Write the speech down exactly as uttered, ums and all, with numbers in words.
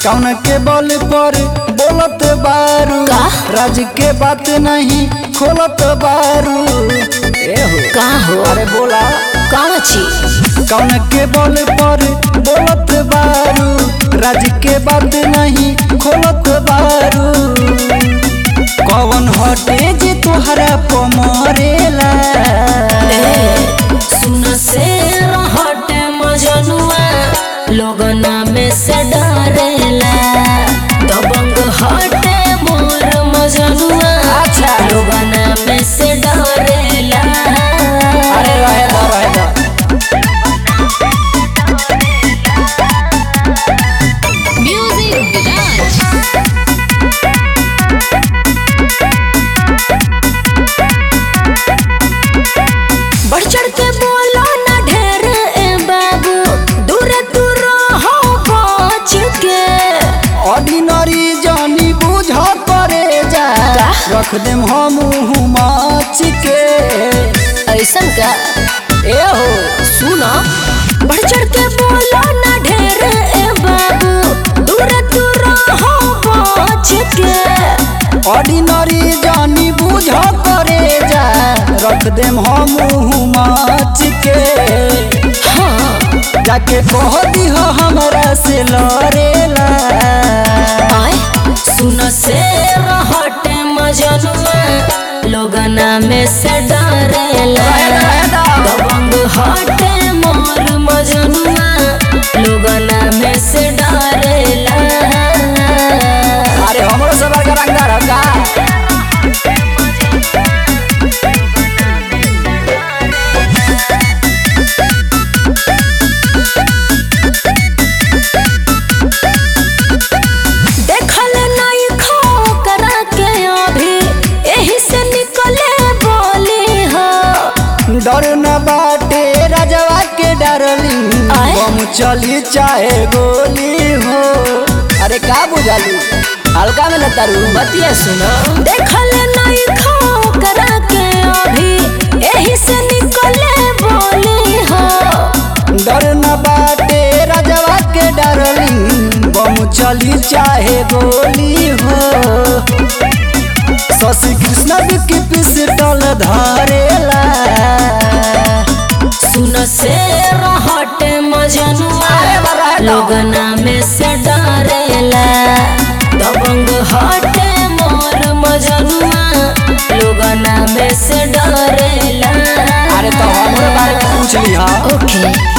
कौन के बल पर बोलत बारू राज के बात नहीं खोलत बारू का हो अरे बोला कौन चीज कौन के बल पर बोलत बारू राज के बात नहीं खोलत बारू कौन हटे जे तोहरा पमरेला सुन से हटे मजनुआ लोगना में से डरेला दबंग हटे मोर मजनुआ अच्छा लोगना में से डरेला अरे रहे दो रहे दो म्यूजिक राज बढ़ चढ़ के बोलो ना ढेर ए बाबू दूर दूर हो बच के ऑर्डिनरी जानी बुझ करे जा रख देम हम माच के ऐसन का ए हो सुनो बढ़ चढ़ के बोलो ना ढेर ए बाबू दूर दूर हो बच के ऑर्डिनरी जानी बुझ करे जा रख देम हम माच के हाँ जाके कह दी हो हमरा से लड़ेला आए सुन से हटे मजनुआ लोगना में से डरेला दबंग हटे मोर मजनुआ लोगना में से डरेला अरे हमरो सबर का रंगदार हो का देखल नहीं खो करा के अभी यही से निकले बोली हो डर न बाटे राजवा के डरली आए? हम चली चाहे गोली हो अरे का बुझालू हल्का में लतारू बतिया सुनो देखल नहीं खो करा के अभी यही से निकले बोली हो डर न बाटे राजवा के डरली हम चली चाहे गोली हो शशि कृष्ण की पिस्टल धरेला सुन से हटे मजनुआ लोगना में से डरेला दबंग हटे मोर मजनुआ लोगना में से डरेला अरे तो हमरे बारे में पूछ ली हा ओके